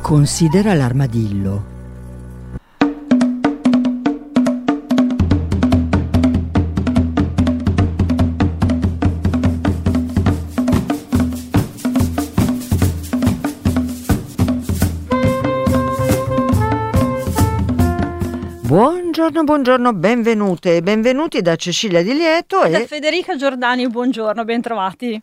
Considera l'armadillo. Buongiorno, benvenute e benvenuti da Cecilia Di Lieto e da Federica Giordani, buongiorno, bentrovati.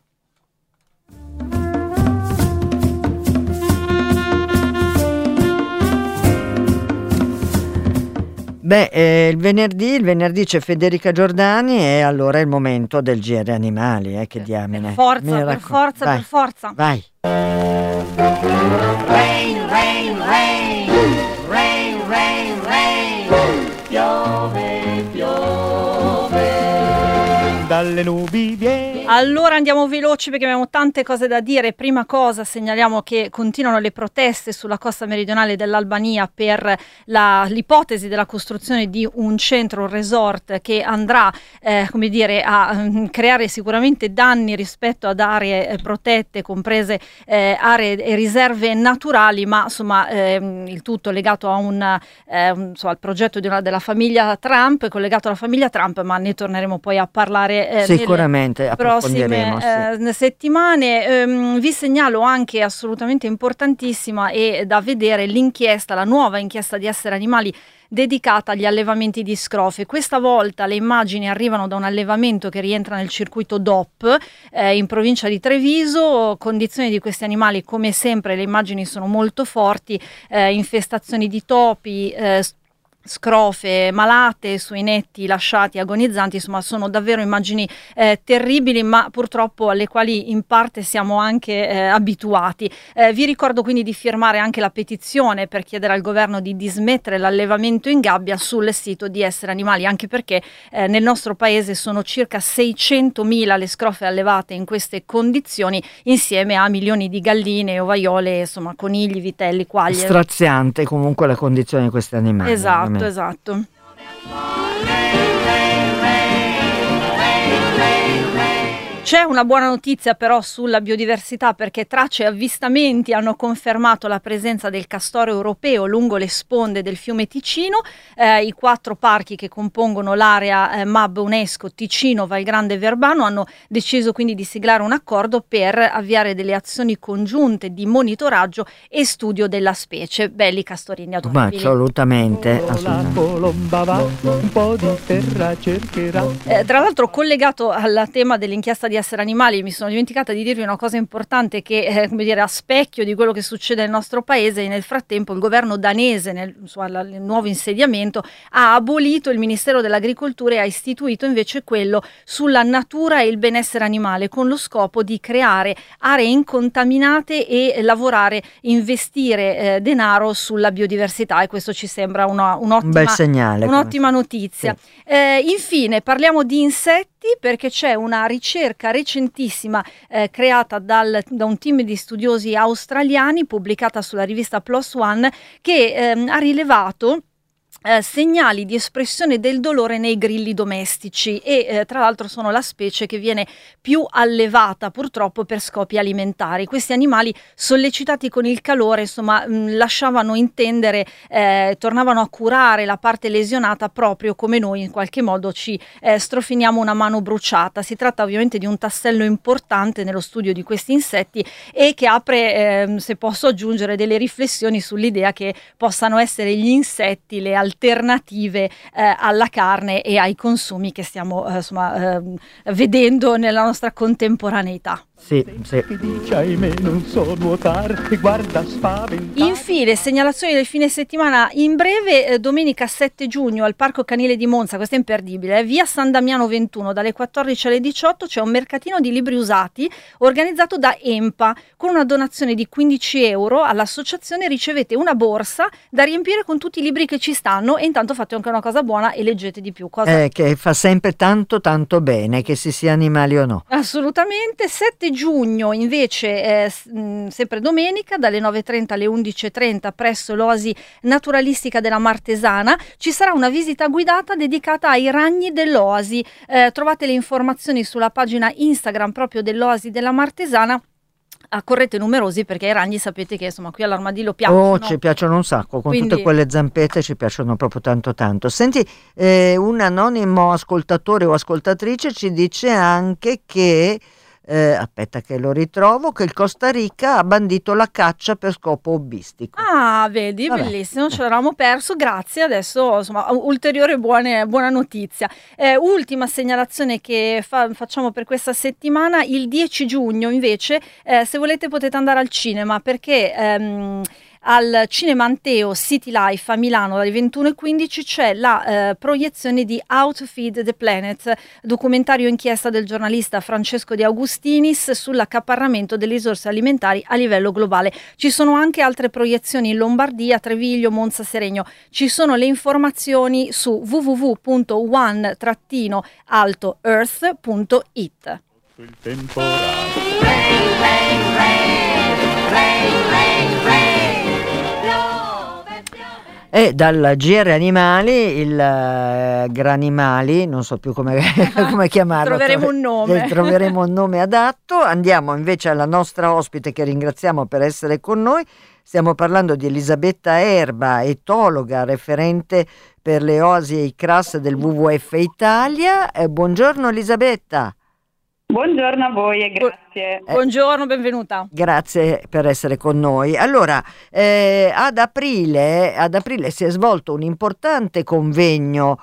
Il venerdì c'è Federica Giordani e allora è il momento del GR Animali, che diamine. Per forza. Vai. Rain, rain, rain, rain, rain, rain, piove, piove, dalle nubi viene. Allora andiamo veloci perché abbiamo tante cose da dire. Prima cosa segnaliamo che continuano le proteste sulla costa meridionale dell'Albania per l'ipotesi della costruzione di un centro, un resort che andrà a creare sicuramente danni rispetto ad aree protette, comprese aree e riserve naturali, ma insomma il tutto legato a al progetto della famiglia Trump, collegato alla famiglia Trump, ma ne torneremo poi a parlare sicuramente prossime settimane. Vi segnalo anche assolutamente importantissima e da vedere l'inchiesta, la nuova inchiesta di Essere Animali dedicata agli allevamenti di scrofe. Questa volta le immagini arrivano da un allevamento che rientra nel circuito DOP in provincia di Treviso. Condizioni di questi animali, come sempre le immagini sono molto forti, infestazioni di topi, scrofe malate, suinetti lasciati agonizzanti, insomma sono davvero immagini terribili, ma purtroppo alle quali in parte siamo anche abituati. Vi ricordo quindi di firmare anche la petizione per chiedere al governo di dismettere l'allevamento in gabbia sul sito di Essere Animali, anche perché nel nostro paese sono circa 600.000 le scrofe allevate in queste condizioni, insieme a milioni di galline, ovaiole, insomma conigli, vitelli, quaglie. Straziante comunque la condizione di questi animali. Esatto. C'è una buona notizia però sulla biodiversità, perché tracce e avvistamenti hanno confermato la presenza del castoro europeo lungo le sponde del fiume Ticino. I 4 parchi che compongono l'area MAB UNESCO Ticino, Val Grande e Verbano hanno deciso quindi di siglare un accordo per avviare delle azioni congiunte di monitoraggio e studio della specie. Belli castorini adorabili. Assolutamente. Un po' di terra cercherà. Tra l'altro, collegato al tema dell'inchiesta di Essere Animali, mi sono dimenticata di dirvi una cosa importante che a specchio di quello che succede nel nostro paese. Nel frattempo il governo danese nel nuovo insediamento ha abolito il Ministero dell'Agricoltura e ha istituito invece quello sulla natura e il benessere animale, con lo scopo di creare aree incontaminate e investire denaro sulla biodiversità, e questo ci sembra un bel segnale, un'ottima notizia. Sì. Infine parliamo di insetti, perché c'è una ricerca recentissima creata da un team di studiosi australiani, pubblicata sulla rivista PLOS ONE, che ha rilevato segnali di espressione del dolore nei grilli domestici e tra l'altro sono la specie che viene più allevata purtroppo per scopi alimentari. Questi animali, sollecitati con il calore, lasciavano intendere, tornavano a curare la parte lesionata proprio come noi in qualche modo ci strofiniamo una mano bruciata. Si tratta ovviamente di un tassello importante nello studio di questi insetti e che apre, se posso aggiungere, delle riflessioni sull'idea che possano essere gli insetti le alternative alla carne e ai consumi che stiamo vedendo nella nostra contemporaneità. Sì. Infine, segnalazioni del fine settimana in breve. Domenica 7 giugno al Parco Canile di Monza, questo è imperdibile, via San Damiano 21, dalle 14 alle 18 c'è un mercatino di libri usati organizzato da EMPA. Con una donazione di 15 euro all'associazione ricevete una borsa da riempire con tutti i libri che ci stanno, e intanto fate anche una cosa buona e leggete di più. Che fa sempre tanto bene, che si sia animali o no. Assolutamente. 7 giugno invece, sempre domenica, dalle 9.30 alle 11.30 presso l'Oasi Naturalistica della Martesana ci sarà una visita guidata dedicata ai ragni dell'Oasi. Trovate le informazioni sulla pagina Instagram proprio dell'Oasi della Martesana. accorrete numerosi, perché i ragni sapete che insomma qui all'Armadillo piacciono. Ci piacciono un sacco, con Quindi... tutte quelle zampette ci piacciono proprio tanto tanto. Senti, un anonimo ascoltatore o ascoltatrice ci dice anche che aspetta che lo ritrovo, che il Costa Rica ha bandito la caccia per scopo hobbistico. Ah, vedi, Vabbè. bellissimo, ce l'eravamo perso, grazie, adesso insomma ulteriore buona notizia. Ultima segnalazione che facciamo per questa settimana: il 10 giugno invece, se volete potete andare al cinema, perché al Cinema Anteo City Life a Milano dalle 21:15 c'è la proiezione di How to Feed the Planet, documentario inchiesta del giornalista Francesco De Augustinis sull'accaparramento delle risorse alimentari a livello globale. Ci sono anche altre proiezioni in Lombardia, Treviglio, Monza, Seregno. Ci sono le informazioni su www.one-altoearth.it. Il temporale. E dal GR Animali, il Granimali, non so più come chiamarlo. Troveremo un nome. Troveremo un nome adatto. Andiamo invece alla nostra ospite, che ringraziamo per essere con noi. Stiamo parlando di Elisabetta Erba, etologa, referente per le oasi e i CRAS del WWF Italia. Buongiorno Elisabetta. Buongiorno a voi e grazie. Buongiorno, benvenuta. Grazie per essere con noi. Allora, ad aprile si è svolto un importante convegno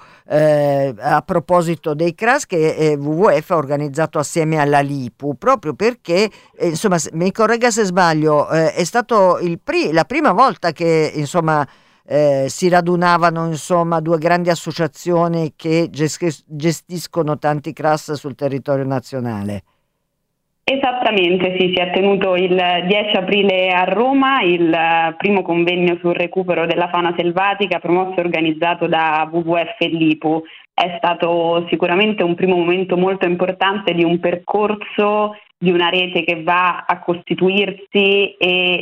a proposito dei CRAS che WWF ha organizzato assieme alla LIPU, proprio perché, insomma, mi corregga se sbaglio, è stato la prima volta che, insomma, si radunavano, insomma, due grandi associazioni che gestiscono tanti CRAS sul territorio nazionale. Esattamente, sì, si è tenuto il 10 aprile a Roma il primo convegno sul recupero della fauna selvatica promosso e organizzato da WWF e LIPU. È stato sicuramente un primo momento molto importante di un percorso, di una rete che va a costituirsi e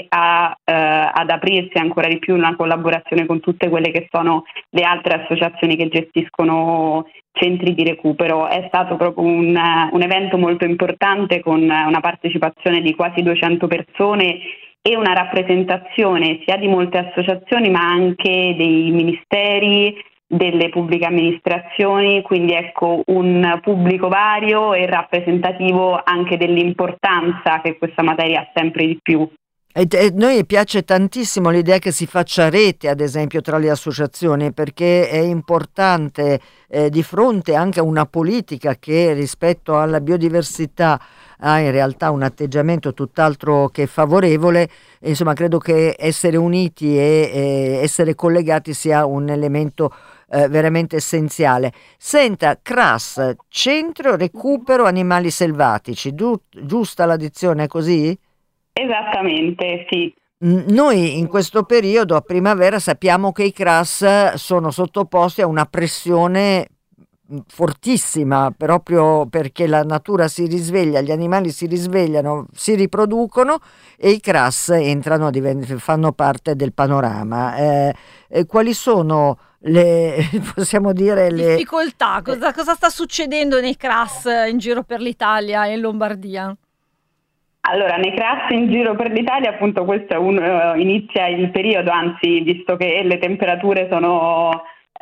ad aprirsi ancora di più una collaborazione con tutte quelle che sono le altre associazioni che gestiscono centri di recupero. È stato proprio un evento molto importante, con una partecipazione di quasi 200 persone e una rappresentazione sia di molte associazioni ma anche dei ministeri, delle pubbliche amministrazioni, quindi ecco un pubblico vario e rappresentativo anche dell'importanza che questa materia ha sempre di più. E noi piace tantissimo l'idea che si faccia rete, ad esempio, tra le associazioni, perché è importante di fronte anche a una politica che rispetto alla biodiversità ha in realtà un atteggiamento tutt'altro che favorevole. Insomma, credo che essere uniti e essere collegati sia un elemento veramente essenziale. Senta, CRAS, Centro Recupero Animali Selvatici, giusta la dizione, è così? Esattamente, sì. Noi in questo periodo a primavera sappiamo che i CRAS sono sottoposti a una pressione fortissima, proprio perché la natura si risveglia, gli animali si risvegliano, si riproducono e i CRAS entrano, fanno parte del panorama. Quali sono possiamo dire, le difficoltà? Cosa sta succedendo nei CRAS in giro per l'Italia e in Lombardia? Allora, nei CRAS in giro per l'Italia, appunto, questo è inizia il periodo, anzi, visto che le temperature sono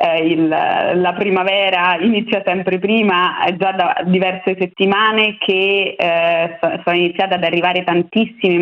la primavera inizia sempre prima, è già da diverse settimane che sono iniziate ad arrivare tantissimi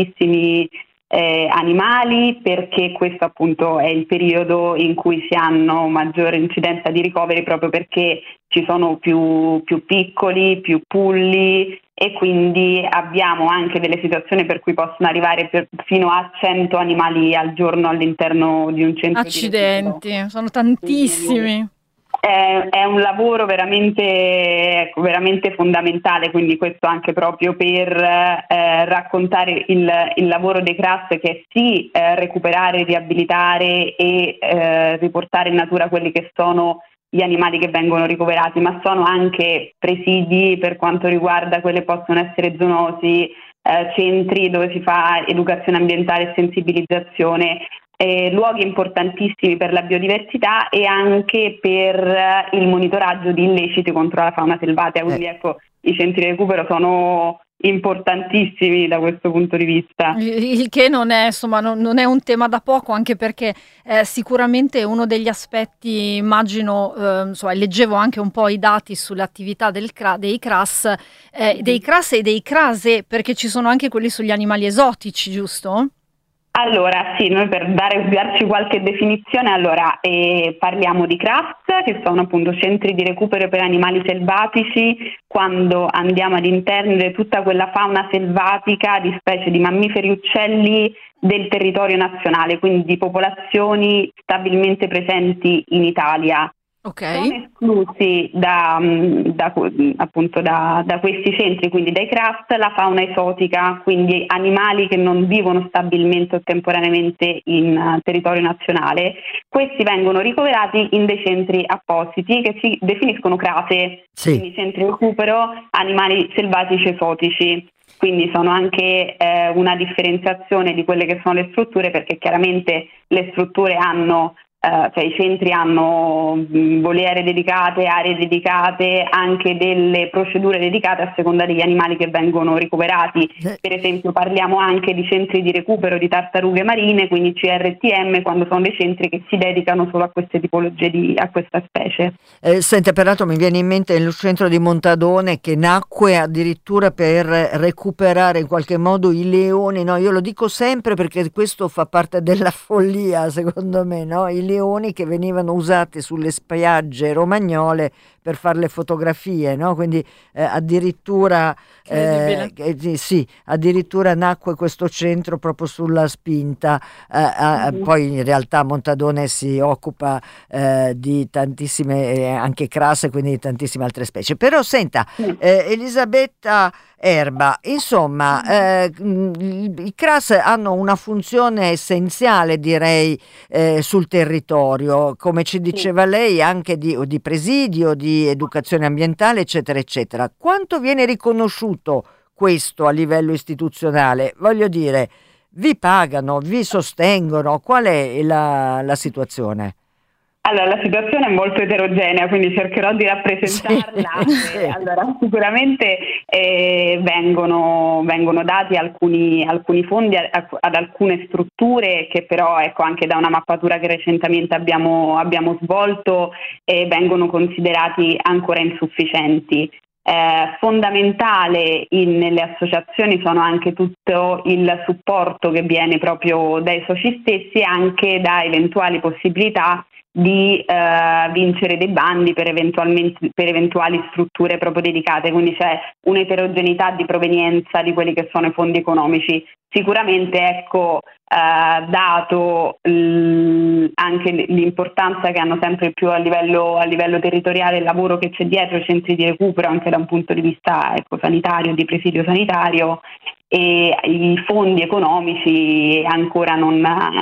animali, perché questo appunto è il periodo in cui si hanno maggiore incidenza di ricoveri, proprio perché ci sono più piccoli, più pulli, e quindi abbiamo anche delle situazioni per cui possono arrivare fino a 100 animali al giorno all'interno di un centro. Accidenti, sono tantissimi. È un lavoro veramente fondamentale, quindi questo anche proprio per raccontare il lavoro dei CRAS, che è sì recuperare, riabilitare e riportare in natura quelli che sono gli animali che vengono ricoverati, ma sono anche presidi per quanto riguarda quelle possono essere zoonosi, centri dove si fa educazione ambientale e sensibilizzazione, luoghi importantissimi per la biodiversità e anche per il monitoraggio di illeciti contro la fauna selvatica. Quindi ecco, i centri di recupero sono importantissimi da questo punto di vista. Il che non è, insomma, non è un tema da poco, anche perché sicuramente uno degli aspetti, immagino, insomma, leggevo anche un po' i dati sull'attività dei CRAS e dei CRASE, perché ci sono anche quelli sugli animali esotici, giusto? Allora, sì, noi per darci qualche definizione, parliamo di CRAFT, che sono appunto centri di recupero per animali selvatici, quando andiamo ad intendere tutta quella fauna selvatica di specie di mammiferi e uccelli del territorio nazionale, quindi di popolazioni stabilmente presenti in Italia. Okay. Sono esclusi da questi centri, quindi dai CRAFT, la fauna esotica, quindi animali che non vivono stabilmente o temporaneamente in territorio nazionale. Questi vengono ricoverati in dei centri appositi che si definiscono CRASE, quindi centri di recupero animali selvatici esotici. Quindi sono anche una differenziazione di quelle che sono le strutture, perché chiaramente le strutture hanno i centri hanno voliere dedicate, aree dedicate, anche delle procedure dedicate a seconda degli animali che vengono ricoverati. Per esempio parliamo anche di centri di recupero di tartarughe marine, quindi CRTM, quando sono dei centri che si dedicano solo a queste tipologie a questa specie. Senti, peraltro mi viene in mente il centro di Montadone, che nacque addirittura per recuperare in qualche modo i leoni, no? Io lo dico sempre perché questo fa parte della follia, secondo me, no? I leoni che venivano usati sulle spiagge romagnole per fare le fotografie, no? Quindi addirittura addirittura nacque questo centro proprio sulla spinta. Poi in realtà Montadone si occupa di tantissime anche crasse, quindi di tantissime altre specie. Però senta, Elisabetta Erba, insomma, i CRAS hanno una funzione essenziale, direi, sul territorio, come ci diceva lei, anche di presidio, di educazione ambientale, eccetera, eccetera. Quanto viene riconosciuto questo a livello istituzionale? Voglio dire, vi pagano, vi sostengono? Qual è la situazione? Allora, la situazione è molto eterogenea, quindi cercherò di rappresentarla. Sì. Allora, sicuramente vengono dati alcuni fondi ad alcune strutture che però, ecco, anche da una mappatura che recentemente abbiamo svolto, vengono considerati ancora insufficienti. Fondamentale nelle associazioni sono anche tutto il supporto che viene proprio dai soci stessi e anche da eventuali possibilità di vincere dei bandi per eventuali strutture proprio dedicate, quindi c'è un'eterogeneità di provenienza di quelli che sono i fondi economici. Sicuramente, ecco, dato anche l'importanza che hanno sempre più a livello territoriale il lavoro che c'è dietro i centri di recupero, anche da un punto di vista, ecco, sanitario, di presidio sanitario, e i fondi economici ancora non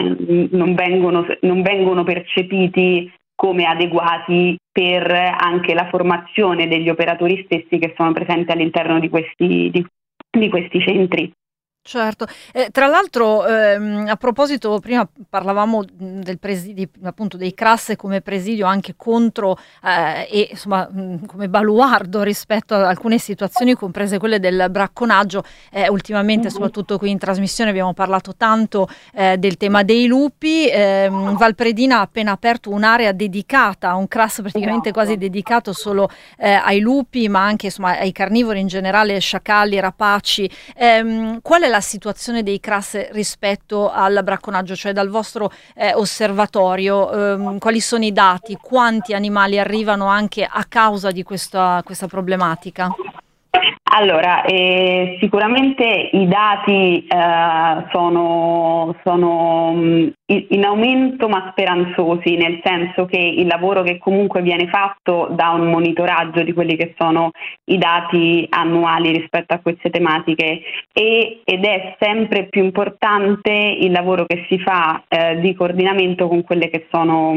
vengono percepiti come adeguati per anche la formazione degli operatori stessi che sono presenti all'interno di questi centri. Certo, tra l'altro a proposito, prima parlavamo del appunto dei CRAS come presidio anche contro e insomma come baluardo rispetto a alcune situazioni, comprese quelle del bracconaggio. Ultimamente, soprattutto qui in trasmissione, abbiamo parlato tanto del tema dei lupi. Valpredina ha appena aperto un'area dedicata, un CRAS praticamente quasi dedicato solo ai lupi, ma anche insomma ai carnivori in generale, sciacalli, rapaci. Qual è la situazione dei CRAS rispetto al bracconaggio, cioè dal vostro osservatorio, quali sono i dati, quanti animali arrivano anche a causa di questa problematica? Allora, sicuramente i dati sono in aumento ma speranzosi, nel senso che il lavoro che comunque viene fatto da un monitoraggio di quelli che sono i dati annuali rispetto a queste tematiche ed è sempre più importante il lavoro che si fa di coordinamento con quelle che sono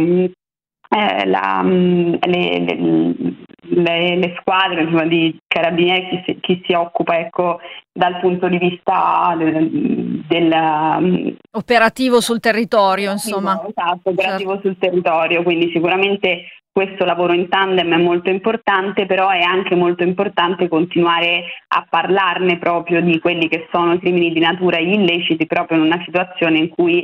le squadre, insomma, di carabinieri, chi si occupa, ecco, dal punto di vista del operativo sul territorio, insomma. Esatto, operativo sul territorio, quindi sicuramente questo lavoro in tandem è molto importante, però è anche molto importante continuare a parlarne proprio di quelli che sono i crimini di natura e gli illeciti, proprio in una situazione in cui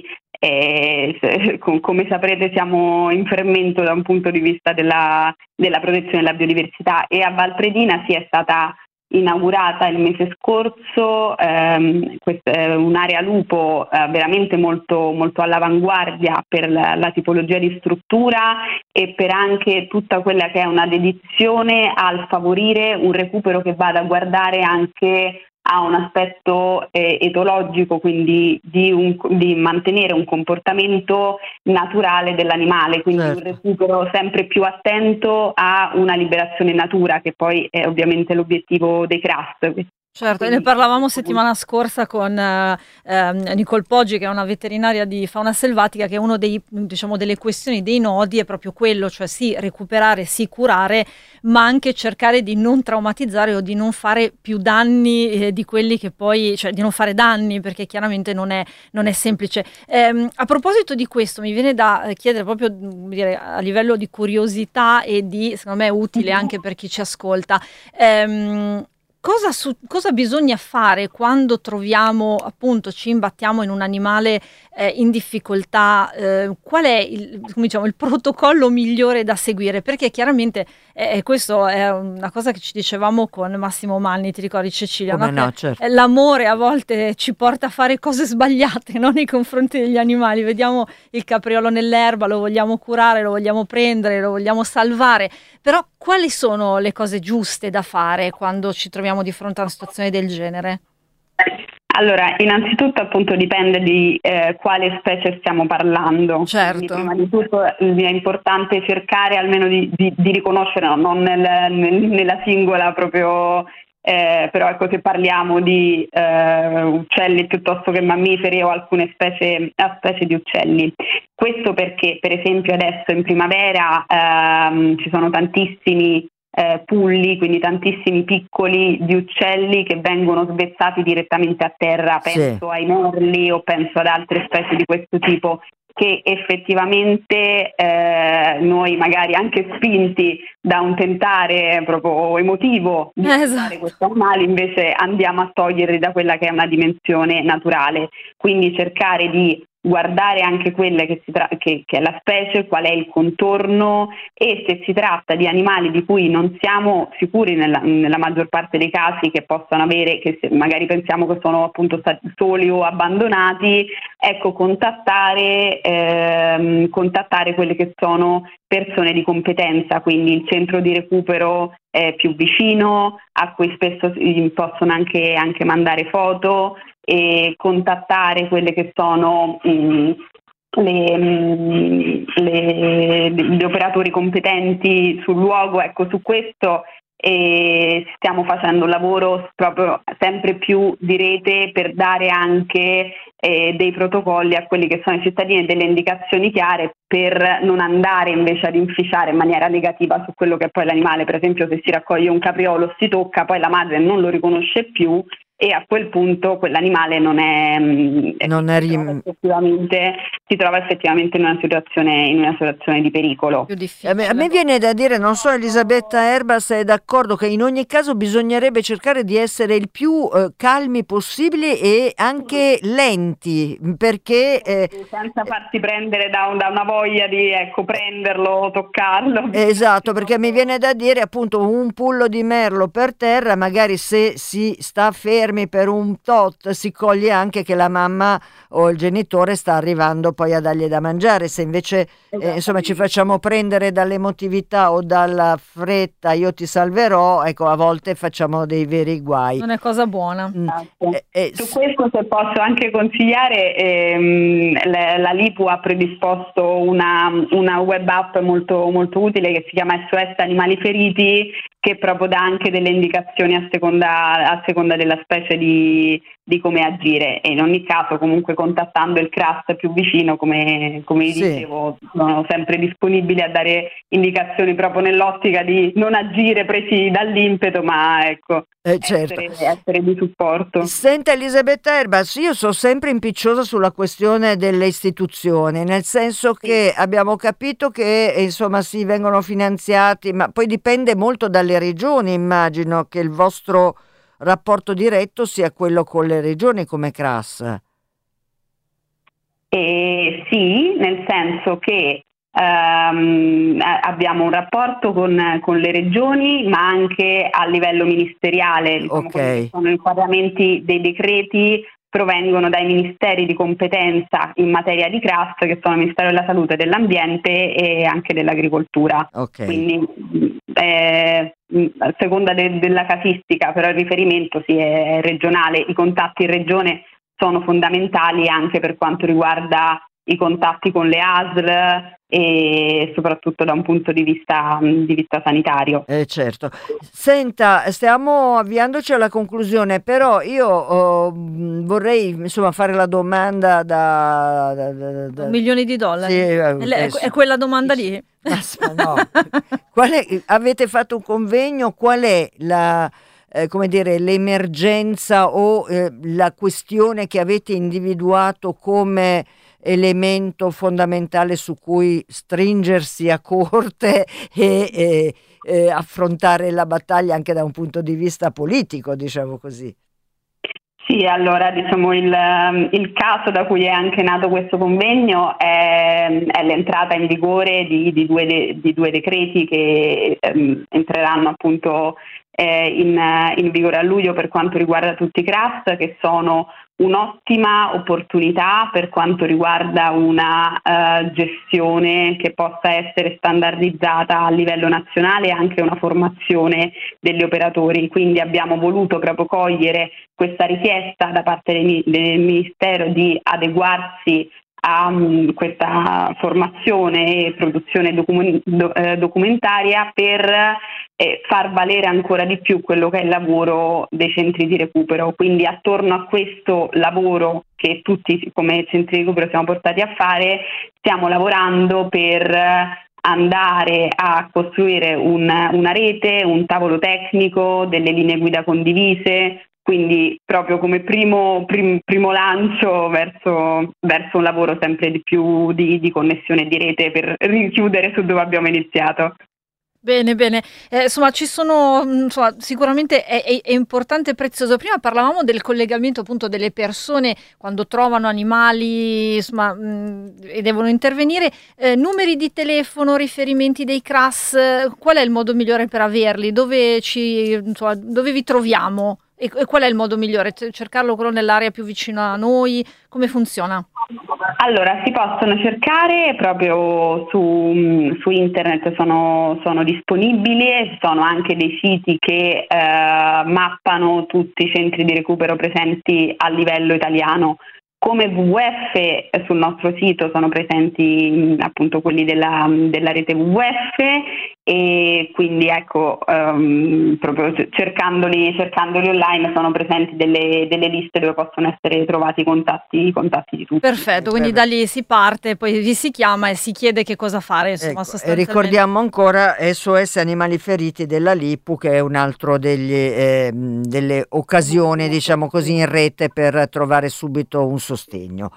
come saprete siamo in fermento da un punto di vista della protezione della biodiversità, e a Valpredina è stata inaugurata il mese scorso un'area lupo veramente molto, molto all'avanguardia per la tipologia di struttura e per anche tutta quella che è una dedizione al favorire un recupero che vada a guardare anche a un aspetto etologico, quindi di mantenere un comportamento naturale dell'animale, quindi un recupero sempre più attento a una liberazione in natura, che poi è ovviamente l'obiettivo dei CRAS. Certo, ne parlavamo settimana scorsa con Nicole Poggi, che è una veterinaria di fauna selvatica, che uno delle questioni, dei nodi è proprio quello, cioè sì, recuperare, sì, curare, ma anche cercare di non traumatizzare o di non fare più danni di quelli che poi, cioè di non fare danni, perché chiaramente non è semplice. A proposito di questo, mi viene da chiedere proprio a livello di curiosità e secondo me utile anche per chi ci ascolta. Cosa bisogna fare quando troviamo, appunto, ci imbattiamo in un animale in difficoltà? Qual è il protocollo migliore da seguire? Perché chiaramente questo è una cosa che ci dicevamo con Massimo Manni, ti ricordi, Cecilia? Come no? No, certo. L'amore a volte ci porta a fare cose sbagliate, no? Nei confronti degli animali. Vediamo il capriolo nell'erba, lo vogliamo curare, lo vogliamo prendere, lo vogliamo salvare, però quali sono le cose giuste da fare quando ci troviamo di fronte a una situazione del genere? Allora, innanzitutto appunto dipende di quale specie stiamo parlando. Certo. Quindi, prima di tutto è importante cercare almeno di riconoscere, no, non nella singola proprio, però ecco, se parliamo di uccelli piuttosto che mammiferi o alcune specie di uccelli. Questo perché, per esempio, adesso in primavera ci sono tantissimi pulli, quindi tantissimi piccoli di uccelli che vengono svezzati direttamente a terra, penso ai merli o penso ad altre specie di questo tipo, che effettivamente noi magari anche spinti da un tentare proprio emotivo di fare questi animali, invece andiamo a toglierli da quella che è una dimensione naturale, quindi cercare di guardare anche quelle che è la specie, qual è il contorno, e se si tratta di animali di cui non siamo sicuri nella maggior parte dei casi che possano avere, che magari pensiamo che sono appunto stati soli o abbandonati, ecco, contattare quelle che sono persone di competenza, quindi il centro di recupero più vicino, a cui spesso possono anche mandare foto, e contattare quelle che sono gli operatori competenti sul luogo. Ecco, su questo stiamo facendo un lavoro proprio sempre più di rete per dare anche dei protocolli a quelli che sono i cittadini, delle indicazioni chiare per non andare invece ad inficiare in maniera negativa su quello che è poi l'animale. Per esempio, se si raccoglie un capriolo, si tocca, poi la madre non lo riconosce più, e a quel punto quell'animale si trova effettivamente in una situazione di pericolo. Più a me viene da dire, non so Elisabetta Erba se è d'accordo, che in ogni caso bisognerebbe cercare di essere il più calmi possibile e anche lenti, perché senza farsi prendere da una voglia di prenderlo, toccarlo. Esatto, perché mi viene da dire appunto un pullo di merlo per terra, magari se si sta fermi per un tot si coglie anche che la mamma o il genitore sta arrivando poi a dargli da mangiare. Se invece insomma ci facciamo prendere dall'emotività o dalla fretta, io ti salverò, ecco, a volte facciamo dei veri guai. Non è cosa buona. Su questo, se posso anche consigliare, la Lipu ha predisposto una web app molto, molto utile che si chiama SOS Animali Feriti, che proprio dà anche delle indicazioni a seconda della specie di di come agire, e in ogni caso comunque contattando il CRAS più vicino, come vi dicevo, sono sempre disponibili a dare indicazioni proprio nell'ottica di non agire presi dall'impeto, ma ecco, certo. essere di supporto. Senta Elisabetta Erba, io sono sempre impicciosa sulla questione delle istituzioni, nel senso che abbiamo capito che insomma si vengono finanziati, ma poi dipende molto dalle regioni, immagino che il vostro rapporto diretto sia quello con le regioni come CRAS. Sì, nel senso che abbiamo un rapporto con le regioni, ma anche a livello ministeriale, diciamo, Okay. sono i pagamenti dei decreti provengono dai ministeri di competenza in materia di CRAS, che sono il Ministero della Salute, dell'Ambiente e anche dell'Agricoltura. Okay. Quindi a seconda della casistica, però il riferimento è regionale. I contatti in regione sono fondamentali anche per quanto riguarda i contatti con le ASL e soprattutto da un punto di vista sanitario. Certo. Senta, stiamo avviandoci alla conclusione, però io vorrei insomma fare la domanda da milioni di dollari. Sì, è quella domanda lì. No. Avete fatto un convegno, qual è la come dire, l'emergenza o la questione che avete individuato come elemento fondamentale su cui stringersi a corte e affrontare la battaglia anche da un punto di vista politico, diciamo così? Sì, allora diciamo il caso da cui è anche nato questo convegno è l'entrata in vigore di due decreti che entreranno appunto in vigore a luglio per quanto riguarda tutti i CRAS, che sono un'ottima opportunità per quanto riguarda una gestione che possa essere standardizzata a livello nazionale e anche una formazione degli operatori. Quindi abbiamo voluto proprio cogliere questa richiesta da parte del Ministero di adeguarsi a questa formazione e produzione documentaria per far valere ancora di più quello che è il lavoro dei centri di recupero. Quindi attorno a questo lavoro che tutti come centri di recupero siamo portati a fare, stiamo lavorando per andare a costruire una rete, un tavolo tecnico, delle linee guida condivise. Quindi proprio come primo lancio verso un lavoro sempre di più di connessione e di rete per richiudere su dove abbiamo iniziato. Bene, bene. Insomma, ci sono, sicuramente è importante e prezioso. Prima parlavamo del collegamento appunto delle persone quando trovano animali, insomma, e devono intervenire. Numeri di telefono, riferimenti dei CRAS, qual è il modo migliore per averli? Dove vi troviamo? E qual è il modo migliore? Cercarlo quello nell'area più vicina a noi? Come funziona? Allora, si possono cercare proprio su internet, sono disponibili, ci sono anche dei siti che mappano tutti i centri di recupero presenti a livello italiano. Come WWF sul nostro sito sono presenti appunto quelli della rete WWF, e quindi ecco proprio cercandoli online sono presenti delle liste dove possono essere trovati i contatti di tutti. Perfetto, quindi da lì si parte, poi vi si chiama e si chiede che cosa fare, insomma, ecco, e ricordiamo ancora SOS Animali Feriti della LIPU, che è un altro delle occasioni, diciamo così, in rete per trovare subito un sostegno.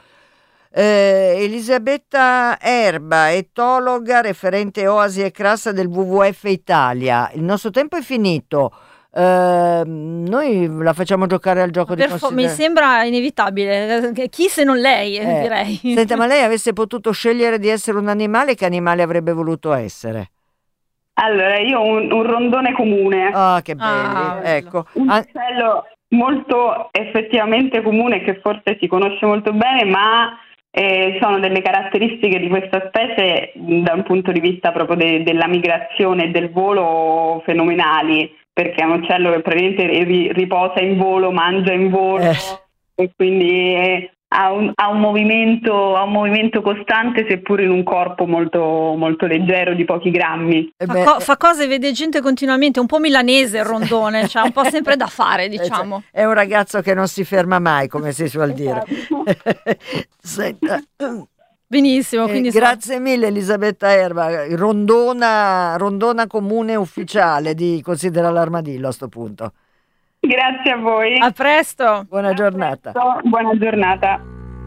Elisabetta Erba, etologa, referente Oasi e CRAS del WWF Italia. Il nostro tempo è finito. Noi la facciamo giocare al gioco di considerazione. Mi sembra inevitabile. Chi se non lei, direi. Senta, ma lei avesse potuto scegliere di essere un animale, che animale avrebbe voluto essere? Allora, io un rondone comune. Ah, che belli. Ecco. Un uccello molto effettivamente comune, che forse si conosce molto bene, ma sono delle caratteristiche di questa specie da un punto di vista proprio della migrazione e del volo fenomenali, perché è un uccello che praticamente riposa in volo, mangia in volo, e quindi ha un movimento costante, seppur in un corpo molto, molto leggero di pochi grammi. Fa cose, vede gente continuamente, un po' milanese il Rondone, c'ha un po' sempre da fare, diciamo. È un ragazzo che non si ferma mai, come si suol dire. Senta. Benissimo, quindi grazie mille Elisabetta Erba, rondona comune ufficiale di Considera l'Armadillo a sto punto. Grazie a voi. A presto. Buona giornata. Buona giornata.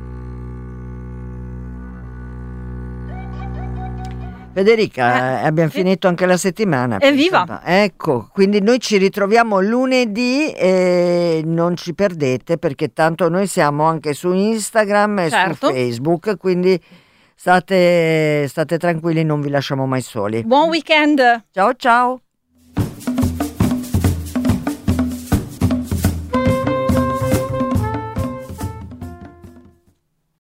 Federica, abbiamo finito anche la settimana. Evviva! Ecco, quindi noi ci ritroviamo lunedì e non ci perdete perché tanto noi siamo anche su Instagram e su Facebook, quindi state tranquilli, non vi lasciamo mai soli. Buon weekend! Ciao ciao!